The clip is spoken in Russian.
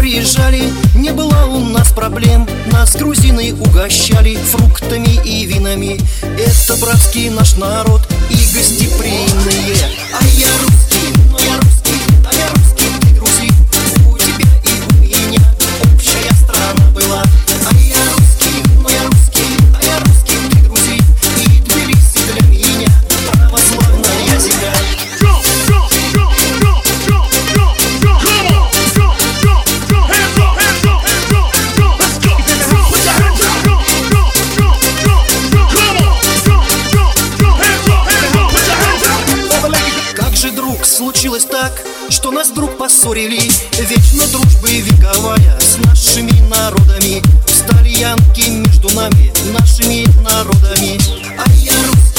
приезжали, не было у нас проблем. Нас грузины угощали фруктами и винами. Это братский наш народ и гостеприимные. А я русский, но я русский, а я русский, ты грузин. У тебя и у меня общая страна была. А я русский, но я русский, а я русский, ты грузин. И Тбилиси для меня православная земля. Случилось так, что нас вдруг поссорили. Вечно дружбы вековая с нашими народами. Встали янки между нами, нашими народами. А я русский.